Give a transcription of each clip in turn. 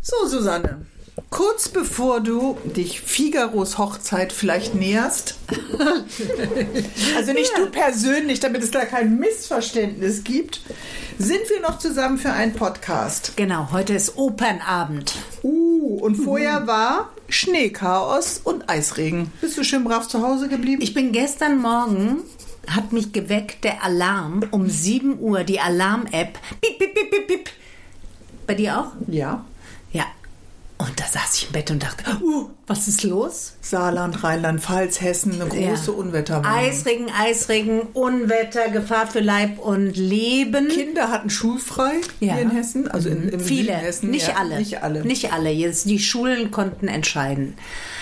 So, Susanne, kurz bevor du dich Figaros Hochzeit vielleicht näherst, also nicht du persönlich, damit es da kein Missverständnis gibt, sind wir noch zusammen für einen Podcast. Genau, heute ist Opernabend. Und vorher war Schneechaos und Eisregen. Bist du schön brav zu Hause geblieben? Ich bin gestern Morgen, hat mich geweckt der Alarm um 7 Uhr, die Alarm-App. Piep, piep, piep, piep, piep. Bei dir auch? Ja. Ja. Und da saß ich im Bett und dachte, was ist los? Saarland, Rheinland-Pfalz, Hessen, eine große Unwetterwarnung. Eisregen, Unwetter, Gefahr für Leib und Leben. Kinder hatten schulfrei hier in Hessen, also im Viele, Hessen. nicht alle. Nicht alle. Jetzt, die Schulen konnten entscheiden.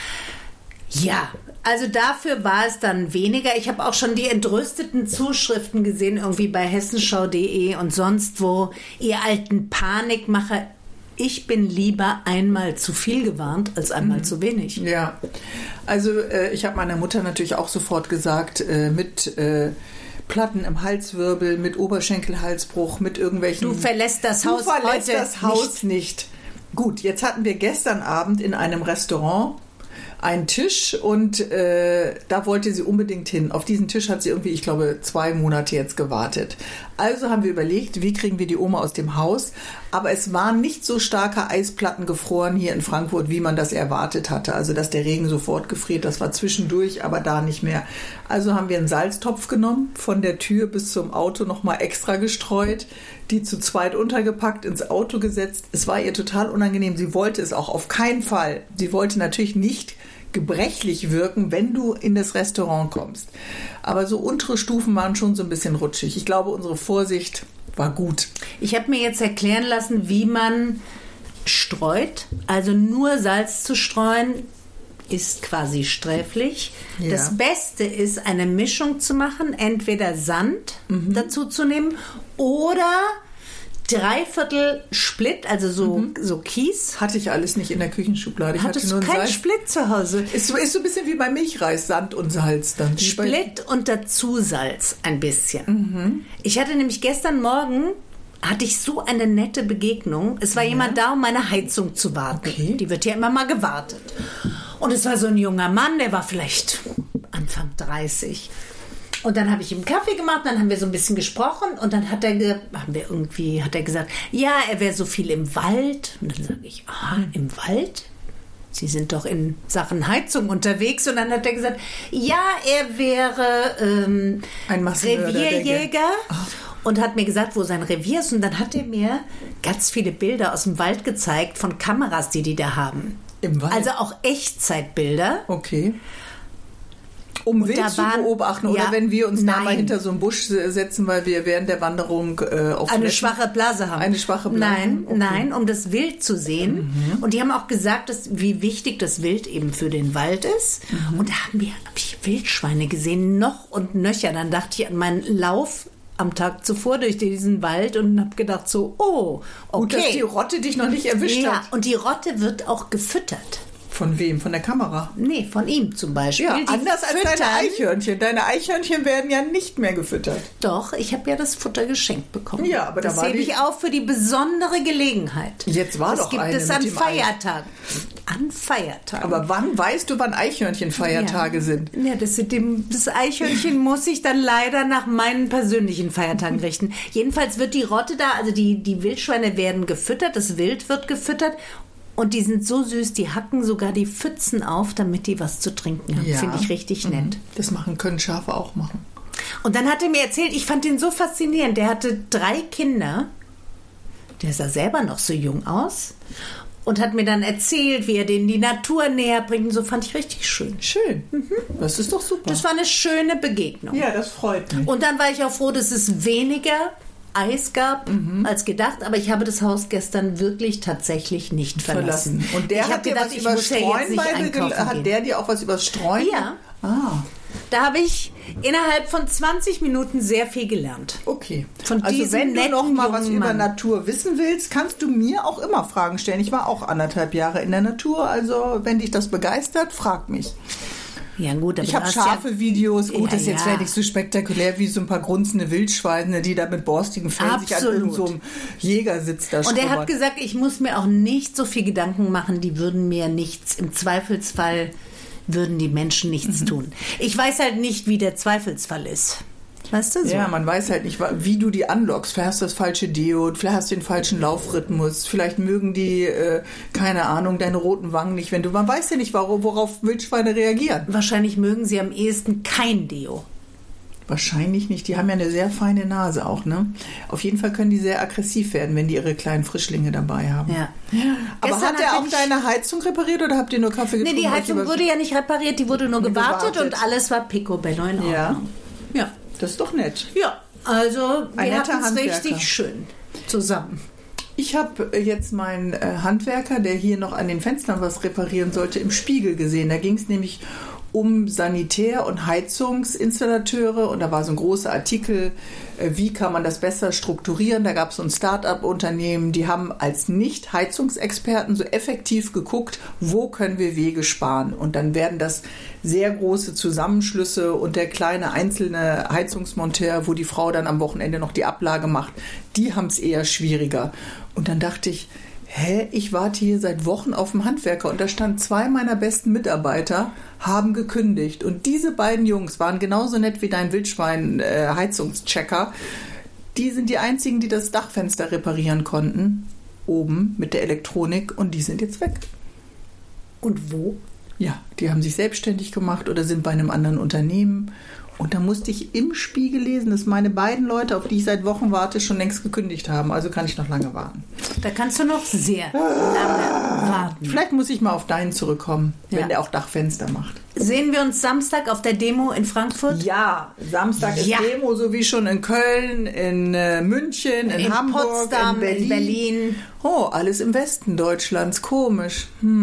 Ja, also dafür war es dann weniger. Ich habe auch schon die entrüsteten Zuschriften gesehen, irgendwie bei hessenschau.de und sonst wo, ihr alten Panikmacher. Ich bin lieber einmal zu viel gewarnt als einmal zu wenig. Ja, also ich habe meiner Mutter natürlich auch sofort gesagt, mit Platten im Halswirbel, mit Oberschenkelhalsbruch, mit irgendwelchen... Du verlässt das Haus heute heute das Haus nicht. Gut, jetzt hatten wir gestern Abend in einem Restaurant einen Tisch und da wollte sie unbedingt hin. Auf diesen Tisch hat sie irgendwie, ich glaube, 2 Monate jetzt gewartet. Also haben wir überlegt, wie kriegen wir die Oma aus dem Haus? Aber es waren nicht so starke Eisplatten gefroren hier in Frankfurt, wie man das erwartet hatte. Also, dass der Regen sofort gefriert, das war zwischendurch, aber da nicht mehr. Also haben wir einen Salztopf genommen, von der Tür bis zum Auto nochmal extra gestreut, die zu zweit untergepackt, ins Auto gesetzt. Es war ihr total unangenehm. Sie wollte es auch auf keinen Fall. Sie wollte natürlich nicht gebrechlich wirken, wenn du in das Restaurant kommst. Aber so untere Stufen waren schon so ein bisschen rutschig. Ich glaube, unsere Vorsicht war gut. Ich habe mir jetzt erklären lassen, wie man streut. Also nur Salz zu streuen ist quasi sträflich. Ja. Das Beste ist, eine Mischung zu machen, entweder Sand dazu zu nehmen oder 3/4 Split, also so Kies. Hatte ich alles nicht in der Küchenschublade. Ich Hattest hatte nur du keinen Split zu Hause? Ist so ein bisschen wie bei Milchreis, Sand und Salz dann. Split und dazu Salz ein bisschen. Ich hatte nämlich gestern Morgen, hatte ich so eine nette Begegnung. Es war jemand da, um meine Heizung zu warten. Okay. Die wird ja immer mal gewartet. Und es war so ein junger Mann, der war vielleicht Anfang 30. Und dann habe ich ihm Kaffee gemacht, dann haben wir so ein bisschen gesprochen und dann hat er gesagt, ja, er wäre so viel im Wald. Und dann sage ich, im Wald? Sie sind doch in Sachen Heizung unterwegs. Und dann hat er gesagt, ja, er wäre ein Revierjäger und hat mir gesagt, wo sein Revier ist. Und dann hat er mir ganz viele Bilder aus dem Wald gezeigt von Kameras, die da haben. Im Wald? Also auch Echtzeitbilder. Okay. Um Wild zu beobachten oder wenn wir uns da mal hinter so einen Busch setzen, weil wir während der Wanderung auf eine schwache Blase haben. Eine schwache Blase? Nein, um das Wild zu sehen. Und die haben auch gesagt, wie wichtig das Wild eben für den Wald ist. Und da habe ich Wildschweine gesehen, noch und nöcher. Dann dachte ich an meinen Lauf am Tag zuvor durch diesen Wald und habe gedacht so, okay. Gut, dass die Rotte dich noch nicht erwischt hat. Ja, und die Rotte wird auch gefüttert. Von wem? Von der Kamera? Nee, von ihm zum Beispiel. Ja, anders als deine Eichhörnchen. Deine Eichhörnchen werden ja nicht mehr gefüttert. Doch, ich habe ja das Futter geschenkt bekommen. Ja, aber das hebe ich auf für die besondere Gelegenheit. Jetzt war doch eine. Das gibt es an Feiertagen. An Feiertagen. Aber wann weißt du, wann Eichhörnchenfeiertage sind? Ja, das Eichhörnchen muss ich dann leider nach meinen persönlichen Feiertagen richten. Jedenfalls wird die Rotte da, also die Wildschweine werden gefüttert, das Wild wird gefüttert. Und die sind so süß, die hacken sogar die Pfützen auf, damit die was zu trinken haben. Ja. Finde ich richtig nett. Das können Schafe auch machen. Und dann hat er mir erzählt, ich fand ihn so faszinierend. Der hatte 3 Kinder. Der sah selber noch so jung aus. Und hat mir dann erzählt, wie er denen die Natur näher bringt. Und so fand ich richtig schön. Schön. Das ist doch super. Das war eine schöne Begegnung. Ja, das freut mich. Und dann war ich auch froh, dass es weniger Eis gab als gedacht, aber ich habe das Haus gestern wirklich tatsächlich nicht verlassen. Und der hat dir was über Streuen Hat der dir auch was über Streuen? Ja. Da habe ich innerhalb von 20 Minuten sehr viel gelernt. Okay. Also wenn du noch mal was über Natur wissen willst, kannst du mir auch immer Fragen stellen. Ich war auch 1,5 Jahre in der Natur, also wenn dich das begeistert, frag mich. Ja gut, aber ich habe scharfe Videos. Gut, das ist jetzt vielleicht nicht so spektakulär wie so ein paar grunzende Wildschweine, die da mit borstigen Fell sich an irgendeinem so Jägersitz da schrubbern. Und er hat gesagt, ich muss mir auch nicht so viel Gedanken machen, die würden mir nichts, im Zweifelsfall würden die Menschen nichts tun. Ich weiß halt nicht, wie der Zweifelsfall ist. Weißt du so? Ja, man weiß halt nicht, wie du die anlockst. Vielleicht hast du das falsche Deo, vielleicht hast du den falschen Laufrhythmus, vielleicht mögen die, keine Ahnung, deine roten Wangen nicht. Man weiß ja nicht, worauf Wildschweine reagieren. Wahrscheinlich mögen sie am ehesten kein Deo. Wahrscheinlich nicht. Die haben ja eine sehr feine Nase auch, ne? Auf jeden Fall können die sehr aggressiv werden, wenn die ihre kleinen Frischlinge dabei haben. Ja. Aber hat er auch deine Heizung repariert oder habt ihr nur Kaffee getrunken? Nee, die Heizung wurde ja nicht repariert, die wurde nur gewartet und alles war picobello in Ordnung. Ja. Das ist doch nett. Ja, also wir hatten es richtig schön zusammen. Ich habe jetzt meinen Handwerker, der hier noch an den Fenstern was reparieren sollte, im Spiegel gesehen. Da ging es nämlich um Sanitär- und Heizungsinstallateure und da war so ein großer Artikel, wie kann man das besser strukturieren. Da gab es so ein Start-up-Unternehmen, die haben als Nicht-Heizungsexperten so effektiv geguckt, wo können wir Wege sparen. Und dann werden das sehr große Zusammenschlüsse und der kleine einzelne Heizungsmonteur, wo die Frau dann am Wochenende noch die Ablage macht, die haben es eher schwieriger. Und dann dachte ich, ich warte hier seit Wochen auf einen Handwerker und da stand 2 meiner besten Mitarbeiter, haben gekündigt. Und diese beiden Jungs waren genauso nett wie dein Wildschwein-Heizungschecker. Die sind die einzigen, die das Dachfenster reparieren konnten, oben mit der Elektronik, und die sind jetzt weg. Und wo? Ja, die haben sich selbstständig gemacht oder sind bei einem anderen Unternehmen. Und da musste ich im Spiegel lesen, dass meine beiden Leute, auf die ich seit Wochen warte, schon längst gekündigt haben. Also kann ich noch lange warten. Da kannst du noch sehr lange warten. Vielleicht muss ich mal auf deinen zurückkommen, wenn der auch Dachfenster macht. Sehen wir uns Samstag auf der Demo in Frankfurt? Ja, Samstag ist Demo, so wie schon in Köln, in München, in Hamburg, Potsdam, in Berlin. Oh, alles im Westen Deutschlands. Komisch.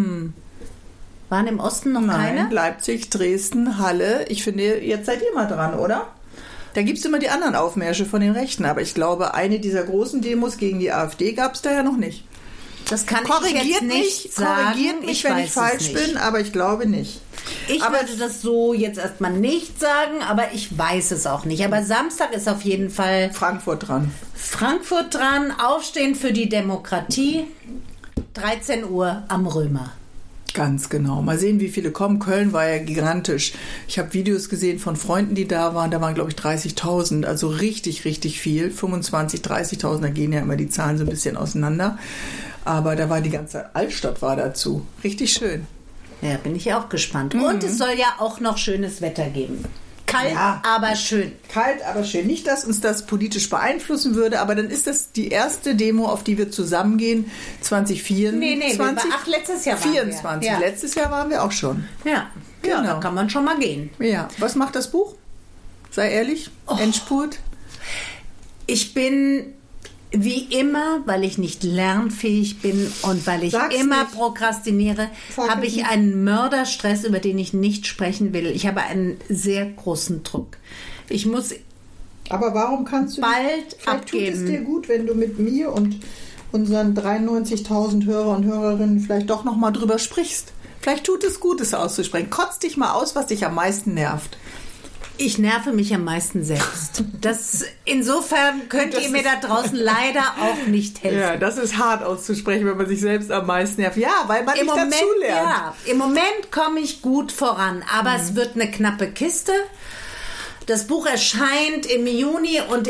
Waren im Osten noch keine? Nein, Leipzig, Dresden, Halle. Ich finde, jetzt seid ihr mal dran, oder? Da gibt es immer die anderen Aufmärsche von den Rechten. Aber ich glaube, eine dieser großen Demos gegen die AfD gab es da ja noch nicht. Das kann ich jetzt nicht sagen. Korrigiert mich, wenn ich falsch bin, aber ich glaube nicht. Ich würde das so jetzt erstmal nicht sagen, aber ich weiß es auch nicht. Aber Samstag ist auf jeden Fall Frankfurt dran. Frankfurt dran, Aufstehen für die Demokratie, 13 Uhr am Römer. Ganz genau. Mal sehen, wie viele kommen. Köln war ja gigantisch. Ich habe Videos gesehen von Freunden, die da waren. Da waren, glaube ich, 30.000. Also richtig, richtig viel. 25.000, 30.000. Da gehen ja immer die Zahlen so ein bisschen auseinander. Aber da war die ganze Altstadt war dazu. Richtig schön. Ja, bin ich auch gespannt. Und es soll ja auch noch schönes Wetter geben. Kalt, aber schön. Kalt, aber schön. Nicht, dass uns das politisch beeinflussen würde, aber dann ist das die erste Demo, auf die wir zusammengehen, 2024. Nee, letztes Jahr waren 24. wir. Ja. Letztes Jahr waren wir auch schon. Ja, genau. Da kann man schon mal gehen. Ja. Was macht das Buch? Sei ehrlich. Endspurt. Ich bin wie immer, weil ich nicht lernfähig bin und weil ich immer prokrastiniere, habe ich einen Mörderstress, über den ich nicht sprechen will. Ich habe einen sehr großen Druck. Ich muss aber warum kannst du bald abgeben? Tut es dir gut, wenn du mit mir und unseren 93.000 Hörer und Hörerinnen vielleicht doch noch mal drüber sprichst. Vielleicht tut es gut, es auszusprechen. Kotz dich mal aus, was dich am meisten nervt. Ich nerve mich am meisten selbst. Insofern könnt ihr mir da draußen leider auch nicht helfen. Ja, das ist hart auszusprechen, wenn man sich selbst am meisten nervt. Ja, weil man nicht dazulernt. Ja, im Moment komme ich gut voran, aber es wird eine knappe Kiste. Das Buch erscheint im Juni und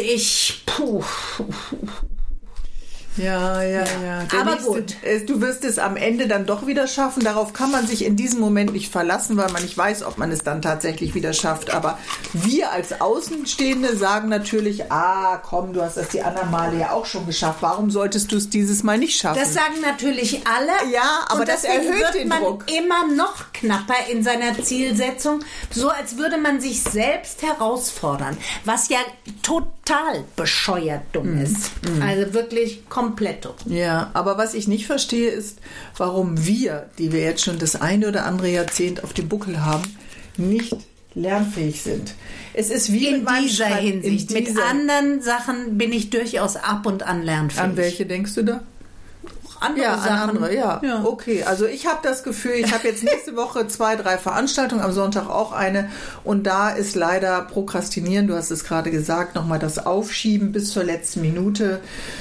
Ja. Aber gut. Du wirst es am Ende dann doch wieder schaffen. Darauf kann man sich in diesem Moment nicht verlassen, weil man nicht weiß, ob man es dann tatsächlich wieder schafft. Aber wir als Außenstehende sagen natürlich, komm, du hast das die anderen Male ja auch schon geschafft. Warum solltest du es dieses Mal nicht schaffen? Das sagen natürlich alle. Ja, aber und das erhöht den Druck. Immer noch knapper in seiner Zielsetzung, so als würde man sich selbst herausfordern, was ja total bescheuert dumm ist. Also wirklich komplett dumm. Ja, aber was ich nicht verstehe ist, warum wir, die wir jetzt schon das eine oder andere Jahrzehnt auf dem Buckel haben, nicht lernfähig sind. Es ist wie in dieser Hinsicht. Mit anderen Sachen bin ich durchaus ab und an lernfähig. An welche denkst du da? andere Sachen. Ja. Okay, also ich habe das Gefühl, ich habe jetzt nächste Woche 2, 3 Veranstaltungen, am Sonntag auch eine und da ist leider Prokrastinieren, du hast es gerade gesagt, nochmal das Aufschieben bis zur letzten Minute.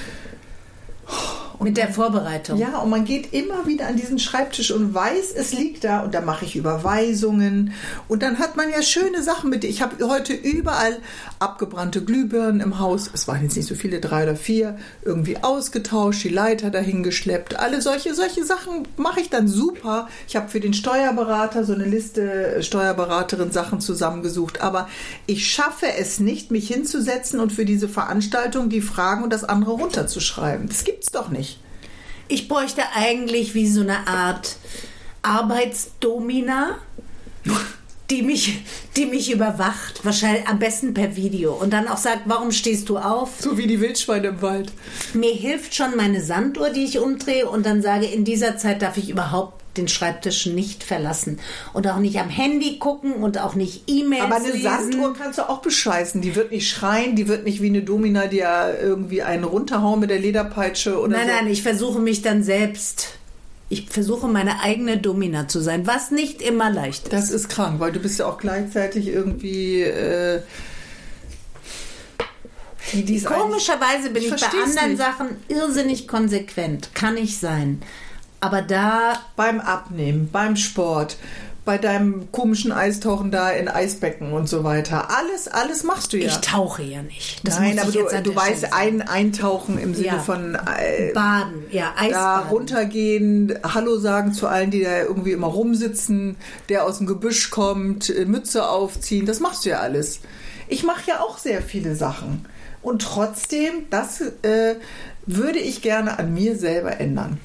Mit der Vorbereitung. Ja, und man geht immer wieder an diesen Schreibtisch und weiß, es liegt da und da mache ich Überweisungen und dann hat man ja schöne Sachen mit. Ich habe heute überall abgebrannte Glühbirnen im Haus, es waren jetzt nicht so viele, 3 oder 4, irgendwie ausgetauscht, die Leiter dahin geschleppt, alle solche Sachen mache ich dann super. Ich habe für den Steuerberater so eine Liste Steuerberaterin Sachen zusammengesucht, aber ich schaffe es nicht, mich hinzusetzen und für diese Veranstaltung die Fragen und das andere runterzuschreiben. Das gibt's doch nicht. Ich bräuchte eigentlich wie so eine Art Arbeitsdomina, die mich überwacht, wahrscheinlich am besten per Video und dann auch sagt, warum stehst du auf? So wie die Wildschweine im Wald. Mir hilft schon meine Sanduhr, die ich umdrehe und dann sage, in dieser Zeit darf ich überhaupt den Schreibtisch nicht verlassen und auch nicht am Handy gucken und auch nicht E-Mails Aber eine lesen. Sanduhr kannst du auch bescheißen. Die wird nicht schreien, die wird nicht wie eine Domina, die ja irgendwie einen runterhauen mit der Lederpeitsche oder so. Nein, ich versuche mich dann selbst... Ich versuche, meine eigene Domina zu sein, was nicht immer leicht ist. Das ist krank, weil du bist ja auch gleichzeitig irgendwie... Komischerweise bin ich bei anderen Sachen irrsinnig konsequent. Kann ich sein. Aber da... Beim Abnehmen, beim Sport, bei deinem komischen Eistauchen da in Eisbecken und so weiter. Alles machst du ja. Ich tauche ja nicht. Das Nein, muss aber ich jetzt du weißt, eintauchen im Sinne von Baden, Eisbaden. Da runtergehen, Hallo sagen zu allen, die da irgendwie immer rumsitzen, der aus dem Gebüsch kommt, Mütze aufziehen, das machst du ja alles. Ich mache ja auch sehr viele Sachen. Und trotzdem, das würde ich gerne an mir selber ändern.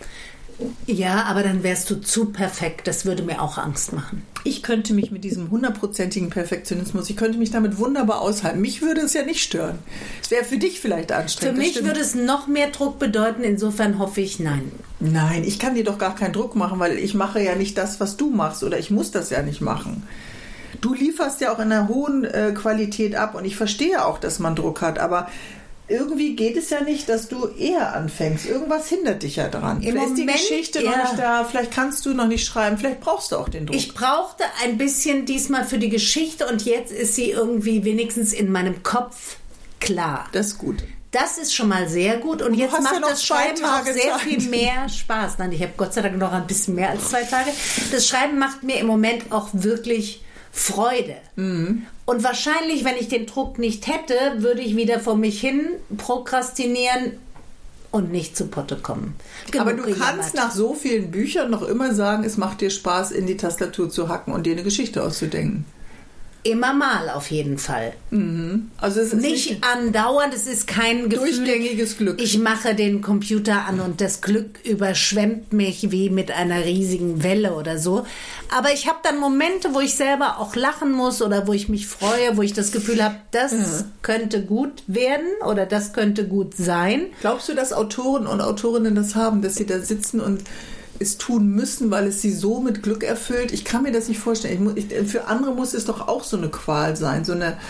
Ja, aber dann wärst du zu perfekt. Das würde mir auch Angst machen. Ich könnte mich mit diesem 100%igen Perfektionismus, ich könnte mich damit wunderbar aushalten. Mich würde es ja nicht stören. Es wäre für dich vielleicht anstrengend. Für mich würde es noch mehr Druck bedeuten. Insofern hoffe ich, nein. Nein, ich kann dir doch gar keinen Druck machen, weil ich mache ja nicht das, was du machst. Oder ich muss das ja nicht machen. Du lieferst ja auch in einer hohen Qualität ab. Und ich verstehe auch, dass man Druck hat. Aber... irgendwie geht es ja nicht, dass du eher anfängst. Irgendwas hindert dich ja dran. Vielleicht ist die Geschichte noch nicht da, vielleicht kannst du noch nicht schreiben, vielleicht brauchst du auch den Druck. Ich brauchte ein bisschen diesmal für die Geschichte und jetzt ist sie irgendwie wenigstens in meinem Kopf klar. Das ist gut. Das ist schon mal sehr gut und jetzt macht das Schreiben auch sehr viel mehr Spaß. Nein, ich habe Gott sei Dank noch ein bisschen mehr als 2 Tage. Das Schreiben macht mir im Moment auch wirklich Freude. Mhm. Und wahrscheinlich, wenn ich den Druck nicht hätte, würde ich wieder vor mich hin prokrastinieren und nicht zu Potte kommen. Aber du kannst nach so vielen Büchern noch immer sagen, es macht dir Spaß, in die Tastatur zu hacken und dir eine Geschichte auszudenken. Immer mal auf jeden Fall. Mhm. Also es ist nicht andauernd, es ist kein Gefühl. Durchgängiges Glück. Ich mache den Computer an und das Glück überschwemmt mich wie mit einer riesigen Welle oder so. Aber ich habe dann Momente, wo ich selber auch lachen muss oder wo ich mich freue, wo ich das Gefühl habe, das könnte gut werden oder das könnte gut sein. Glaubst du, dass Autoren und Autorinnen das haben, dass sie da sitzen und es tun müssen, weil es sie so mit Glück erfüllt? Ich kann mir das nicht vorstellen. Für andere muss es doch auch so eine Qual sein,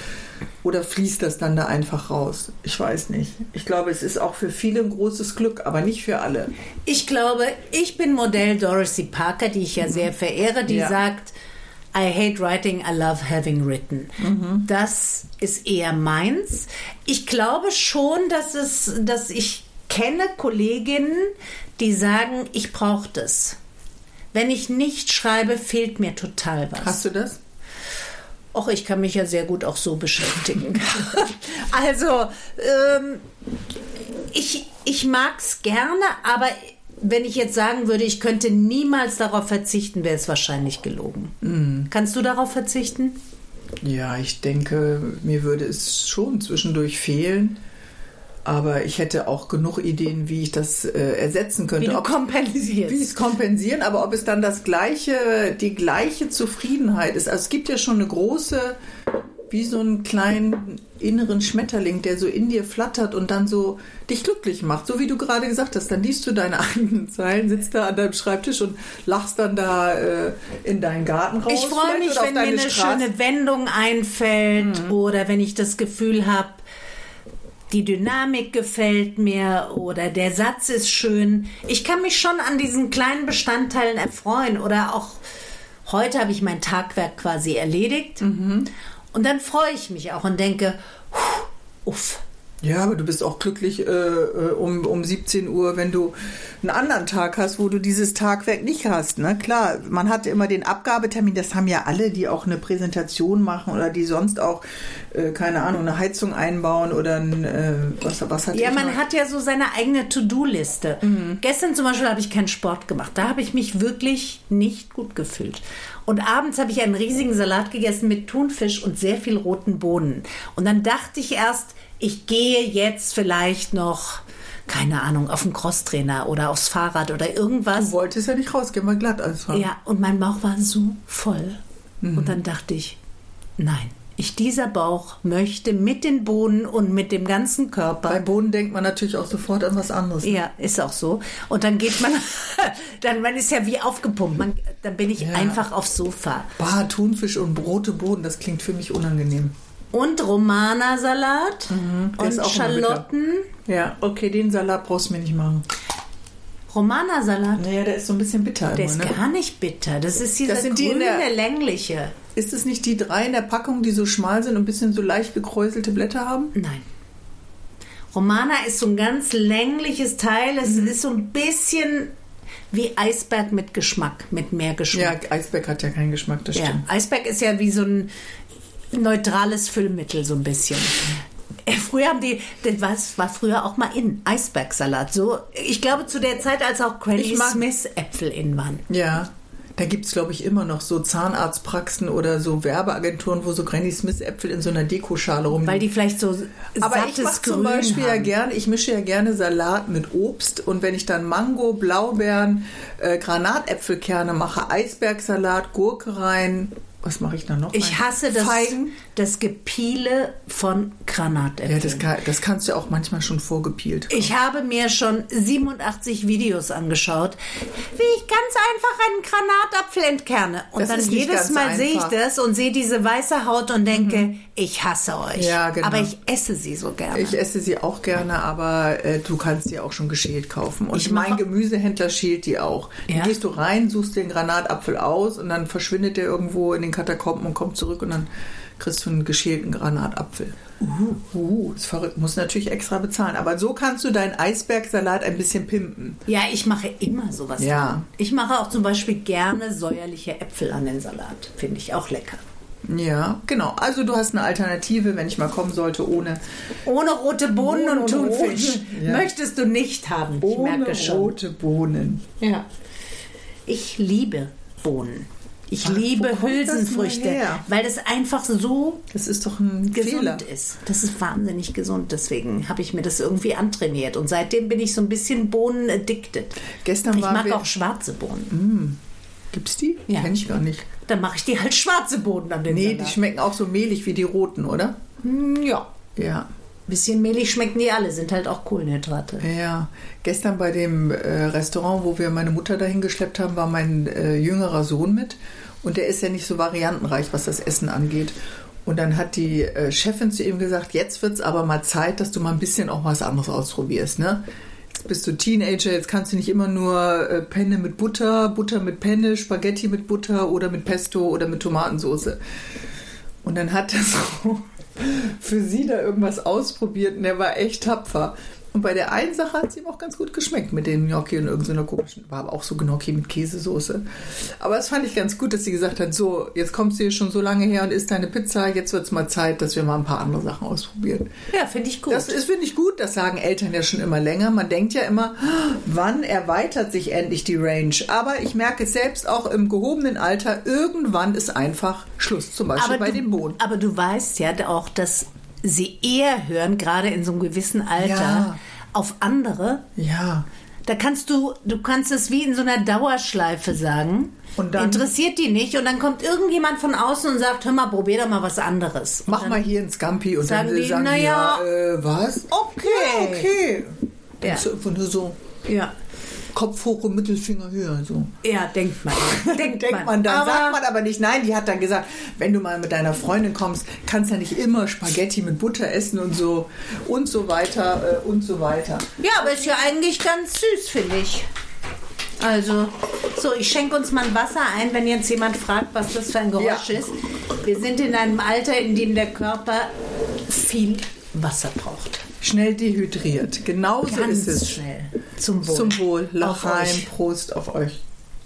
oder fließt das dann da einfach raus? Ich weiß nicht. Ich glaube, es ist auch für viele ein großes Glück, aber nicht für alle. Ich glaube, ich bin Modell Dorothy Parker, die ich ja sehr verehre, die sagt, I hate writing, I love having written. Mhm. Das ist eher meins. Ich glaube schon, dass ich kenne Kolleginnen, die sagen, ich brauche das. Wenn ich nicht schreibe, fehlt mir total was. Hast du das? Och, ich kann mich ja sehr gut auch so beschäftigen. Also, ich mag es gerne, aber wenn ich jetzt sagen würde, ich könnte niemals darauf verzichten, wäre es wahrscheinlich gelogen. Mhm. Kannst du darauf verzichten? Ja, ich denke, mir würde es schon zwischendurch fehlen. Aber ich hätte auch genug Ideen, wie ich das ersetzen könnte. Wie ich es kompensieren, aber ob es dann die gleiche Zufriedenheit ist. Also es gibt ja schon eine große, wie so einen kleinen inneren Schmetterling, der so in dir flattert und dann so dich glücklich macht. So wie du gerade gesagt hast, dann liest du deine eigenen Zeilen, sitzt da an deinem Schreibtisch und lachst dann da in deinen Garten raus. Ich freue mich, wenn mir eine schöne Wendung einfällt oder wenn ich das Gefühl habe, die Dynamik gefällt mir oder der Satz ist schön. Ich kann mich schon an diesen kleinen Bestandteilen erfreuen oder auch heute habe ich mein Tagwerk quasi erledigt und dann freue ich mich auch und denke, uff. Ja, aber du bist auch glücklich um 17 Uhr, wenn du einen anderen Tag hast, wo du dieses Tagwerk nicht hast. Ne? Klar, man hat immer den Abgabetermin, das haben ja alle, die auch eine Präsentation machen oder die sonst auch, keine Ahnung, eine Heizung einbauen oder was hat Ja, man hat ja so seine eigene To-Do-Liste. Gestern zum Beispiel habe ich keinen Sport gemacht. Da habe ich mich wirklich nicht gut gefühlt. Und abends habe ich einen riesigen Salat gegessen mit Thunfisch und sehr viel roten Bohnen. Und dann dachte ich erst, ich gehe jetzt vielleicht noch, keine Ahnung, auf den Crosstrainer oder aufs Fahrrad oder irgendwas. Du wolltest ja nicht rausgehen, mal glatt einfach. Ja, und mein Bauch war so voll. Und dann dachte ich, nein, dieser Bauch möchte mit den Bohnen und mit dem ganzen Körper. Bei Bohnen denkt man natürlich auch sofort an was anderes. Ne? Ja, ist auch so. Und dann geht man, man ist ja wie aufgepumpt. Dann bin ich einfach aufs Sofa. Thunfisch und rote Bohnen, das klingt für mich unangenehm. Und Romana-Salat und Schalotten. Ja, okay, den Salat brauchst du mir nicht machen. Romana-Salat? Naja, der ist so ein bisschen bitter. Der ist gar nicht bitter. Das ist dieser grüne, längliche. Ist es nicht die 3 in der Packung, die so schmal sind und ein bisschen so leicht gekräuselte Blätter haben? Nein. Romana ist so ein ganz längliches Teil. Es ist so ein bisschen wie Eisberg mit Geschmack, mit mehr Geschmack. Ja, Eisberg hat ja keinen Geschmack, das stimmt. Eisberg ist ja wie so ein neutrales Füllmittel, so ein bisschen. Früher was war früher auch mal in Eisbergsalat. So, ich glaube zu der Zeit, als auch Granny Smith Äpfel in waren. Ja, da gibt es, glaube ich, immer noch so Zahnarztpraxen oder so Werbeagenturen, wo so Granny Smith Äpfel in so einer Dekoschale rumliegen. Weil die vielleicht so aber ich mache zum Beispiel ich mische ja gerne Salat mit Obst und wenn ich dann Mango, Blaubeeren, Granatäpfelkerne mache, Eisbergsalat, Gurke rein. Was mache ich da noch? Ich hasse das Gepiele von Granatäpfeln. Ja, das kannst du auch manchmal schon vorgepielt. Ich habe mir schon 87 Videos angeschaut, wie ich ganz einfach einen Granatapfel entkerne. Und dann jedes Mal sehe ich das und sehe diese weiße Haut und denke, ich hasse euch. Ja, genau. Aber ich esse sie so gerne. Ich esse sie auch gerne, aber du kannst sie auch schon geschält kaufen. Und mein Gemüsehändler schält die auch. Ja? Dann gehst du rein, suchst den Granatapfel aus und dann verschwindet der irgendwo in den Katakomben und kommt zurück und dann kriegst du einen geschälten Granatapfel. Ist verrückt. Muss natürlich extra bezahlen. Aber so kannst du deinen Eisbergsalat ein bisschen pimpen. Ja, ich mache immer sowas. Ja. Ich mache auch zum Beispiel gerne säuerliche Äpfel an den Salat. Finde ich auch lecker. Ja, genau. Also du hast eine Alternative, wenn ich mal kommen sollte, ohne rote Bohnen und Thunfisch. Ja. Möchtest du nicht haben. Ich merke schon. Rote Bohnen. Ja. Ich liebe Bohnen. Ich liebe Hülsenfrüchte, weil das einfach so das ist doch ein gesund Fehler. ist. Das ist wahnsinnig gesund. Deswegen habe ich mir das irgendwie antrainiert. Und seitdem bin ich so ein bisschen Bohnen-addicted. Ich mag auch schwarze Bohnen. Gibt's die? Ja. Kenn ich gar nicht. Dann mache ich die halt schwarze Bohnen an den Salat. Die schmecken auch so mehlig wie die roten, oder? Ja. Ja. Bisschen mehlig schmecken die alle, sind halt auch Kohlenhydrate. Ja, gestern bei dem Restaurant, wo wir meine Mutter dahin geschleppt haben, war mein jüngerer Sohn mit. Und der ist ja nicht so variantenreich, was das Essen angeht. Und dann hat die Chefin zu ihm gesagt, jetzt wird es aber mal Zeit, dass du mal ein bisschen auch was anderes ausprobierst. Ne? Jetzt bist du Teenager, jetzt kannst du nicht immer nur Penne mit Butter, Butter mit Penne, Spaghetti mit Butter oder mit Pesto oder mit Tomatensauce. Und dann hat er so für sie da irgendwas ausprobiert und der war echt tapfer. Und bei der einen Sache hat es ihm auch ganz gut geschmeckt mit dem Gnocchi und irgendeiner komischen, war aber auch so Gnocchi mit Käsesoße. Aber das fand ich ganz gut, dass sie gesagt hat, so, jetzt kommst du hier schon so lange her und isst deine Pizza, jetzt wird es mal Zeit, dass wir mal ein paar andere Sachen ausprobieren. Ja, finde ich gut. Das finde ich gut, das sagen Eltern ja schon immer länger. Man denkt ja immer, wann erweitert sich endlich die Range? Aber ich merke es selbst auch im gehobenen Alter, irgendwann ist einfach Schluss, zum Beispiel bei den Bohnen. Aber du weißt ja auch, dass sie eher hören, gerade in so einem gewissen Alter, auf andere. Ja. Da kannst du kannst es wie in so einer Dauerschleife sagen. Und dann interessiert die nicht. Und dann kommt irgendjemand von außen und sagt, hör mal, probier doch mal was anderes. Mach mal hier einen Scampi. Und sagen dann die, sagen naja, was? Okay. Ja, okay. Ja. Das ist einfach nur so. Ja. Kopf hoch und Mittelfinger höher. So. Ja, denkt man. Denkt man dann, sagt man aber nicht. Nein, die hat dann gesagt, wenn du mal mit deiner Freundin kommst, kannst du ja nicht immer Spaghetti mit Butter essen und so weiter und so weiter. Ja, aber ist ja eigentlich ganz süß, finde ich. Also, so, ich schenke uns mal ein Wasser ein, wenn jetzt jemand fragt, was das für ein Geräusch ist. Wir sind in einem Alter, in dem der Körper viel Wasser braucht. Schnell dehydriert. Genauso Ganz ist es. schnell. Zum Wohl. Zum Wohl. Auf Lach rein, euch. Prost auf euch.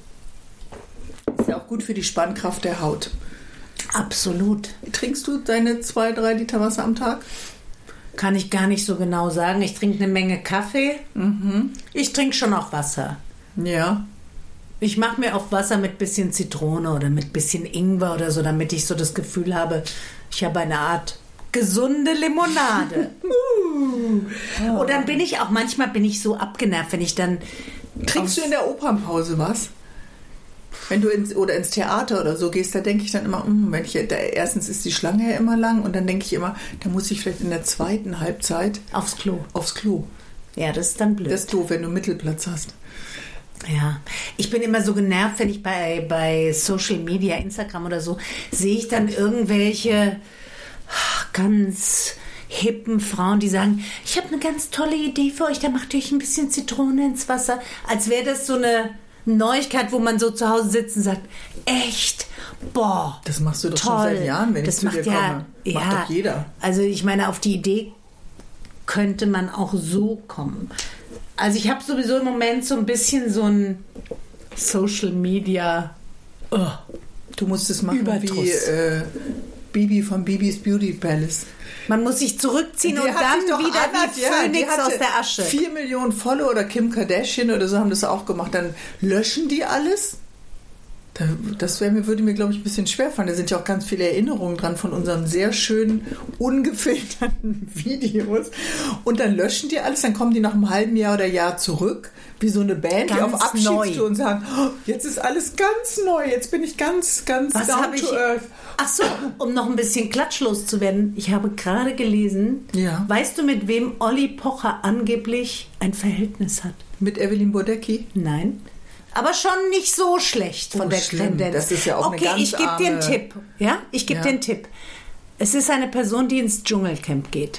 Ist ja auch gut für die Spannkraft der Haut. Absolut. Trinkst du deine 2-3 Liter Wasser am Tag? Kann ich gar nicht so genau sagen. Ich trinke eine Menge Kaffee. Ich trinke schon auch Wasser. Ja. Ich mache mir auch Wasser mit bisschen Zitrone oder mit bisschen Ingwer oder so, damit ich so das Gefühl habe, ich habe eine Art gesunde Limonade. Und dann bin ich auch, manchmal bin ich so abgenervt, wenn ich dann... Trinkst du in der Opernpause was? Wenn du ins Theater oder so gehst, da denke ich dann immer, erstens ist die Schlange ja immer lang und dann denke ich immer, da muss ich vielleicht in der zweiten Halbzeit aufs Klo. Ja, das ist dann blöd. Das ist doof, wenn du Mittelplatz hast. Ja, ich bin immer so genervt, wenn ich bei Social Media, Instagram oder so, sehe ich dann irgendwelche ganz hippen Frauen, die sagen, ich habe eine ganz tolle Idee für euch, da macht ihr euch ein bisschen Zitrone ins Wasser. Als wäre das so eine Neuigkeit, wo man so zu Hause sitzt und sagt, echt, boah, das machst du doch toll. Schon seit Jahren, wenn das ich zu dir komme. Macht doch jeder. Also ich meine, auf die Idee könnte man auch so kommen. Also ich habe sowieso im Moment so ein bisschen so ein Social Media Du musst es machen Überdruss. wie Bibi von Bibis Beauty Palace. Man muss sich zurückziehen und dann wieder wie Phönix aus der Asche. 4 Millionen Follower oder Kim Kardashian oder so haben das auch gemacht. Dann löschen die alles. Das würde mir, glaube ich, ein bisschen schwerfallen. Da sind ja auch ganz viele Erinnerungen dran von unseren sehr schönen, ungefilterten Videos. Und dann löschen die alles, dann kommen die nach einem halben Jahr oder Jahr zurück, wie so eine Band, die auf Abschiedstour und sagen, oh, jetzt ist alles ganz neu, jetzt bin ich ganz down to earth. Ach so, um noch ein bisschen klatschlos zu werden. Ich habe gerade gelesen, weißt du, mit wem Olli Pocher angeblich ein Verhältnis hat? Mit Evelyn Bodecki? Nein. Aber schon nicht so schlecht von der Tendenz. Das ist ja auch eine ganz ich gebe dir einen Tipp. Ja, ich gebe dir einen Tipp. Es ist eine Person, die ins Dschungelcamp geht.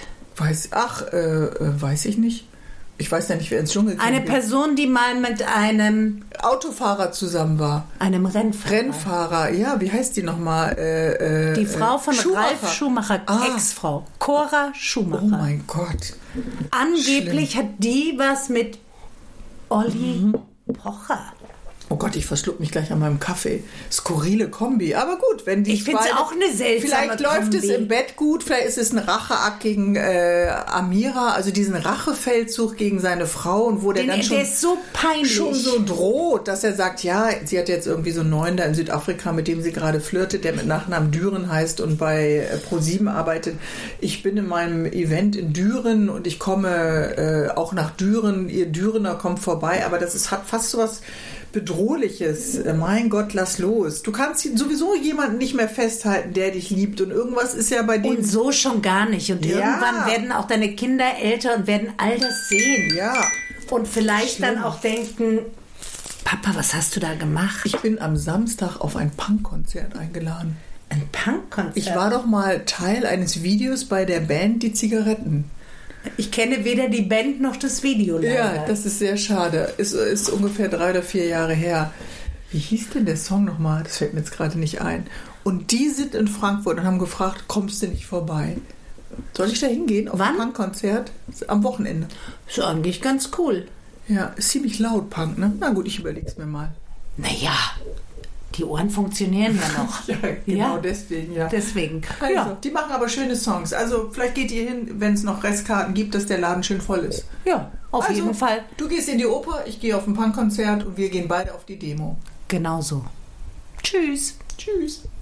Weiß ich nicht. Ich weiß ja nicht, wer ins Dschungelcamp geht. Eine Person, die mal mit einem Autofahrer zusammen war. Einem Rennfahrer, ja, wie heißt die nochmal? Die Frau von Ralf Schumacher, Ex-Frau. Cora Schumacher. Oh mein Gott. Angeblich hat die was mit Olli Pocher. Oh Gott, ich verschluck mich gleich an meinem Kaffee. Skurrile Kombi. Aber gut, wenn die Ich finde es auch eine seltsame Vielleicht läuft Kombi. es im Bett gut, vielleicht ist es ein Racheakt gegen Amira, also diesen Rachefeldzug gegen seine Frau und wo der dann der ist so peinlich. Schon so droht, dass er sagt, ja, sie hat jetzt irgendwie so einen Neuen da in Südafrika, mit dem sie gerade flirtet, der mit Nachnamen Düren heißt und bei Pro7 arbeitet. Ich bin in meinem Event in Düren und ich komme auch nach Düren. Ihr Dürener kommt vorbei, aber hat fast so was Bedrohliches. Mein Gott, lass los. Du kannst sowieso jemanden nicht mehr festhalten, der dich liebt und irgendwas ist ja bei dir. Und so schon gar nicht. Und irgendwann werden auch deine Kinder älter und werden all das sehen. Ja. Und vielleicht dann auch denken, Papa, was hast du da gemacht? Ich bin am Samstag auf ein Punkkonzert eingeladen. Ein Punkkonzert? Ich war doch mal Teil eines Videos bei der Band Die Zigaretten. Ich kenne weder die Band noch das Video leider. Ja, das ist sehr schade. Ist ungefähr 3 oder 4 Jahre her. Wie hieß denn der Song nochmal? Das fällt mir jetzt gerade nicht ein. Und die sind in Frankfurt und haben gefragt, kommst du nicht vorbei? Soll ich da hingehen auf ein Punkkonzert? Am Wochenende. Ist eigentlich ganz cool. Ja, ist ziemlich laut Punk, ne? Na gut, ich überleg's mir mal. Naja, die Ohren funktionieren ja noch. Ja, genau deswegen, ja. Deswegen. Also, die machen aber schöne Songs. Also vielleicht geht ihr hin, wenn es noch Restkarten gibt, dass der Laden schön voll ist. Ja, auf jeden Fall. Du gehst in die Oper, ich gehe auf ein Punkkonzert und wir gehen beide auf die Demo. Genau so. Tschüss. Tschüss.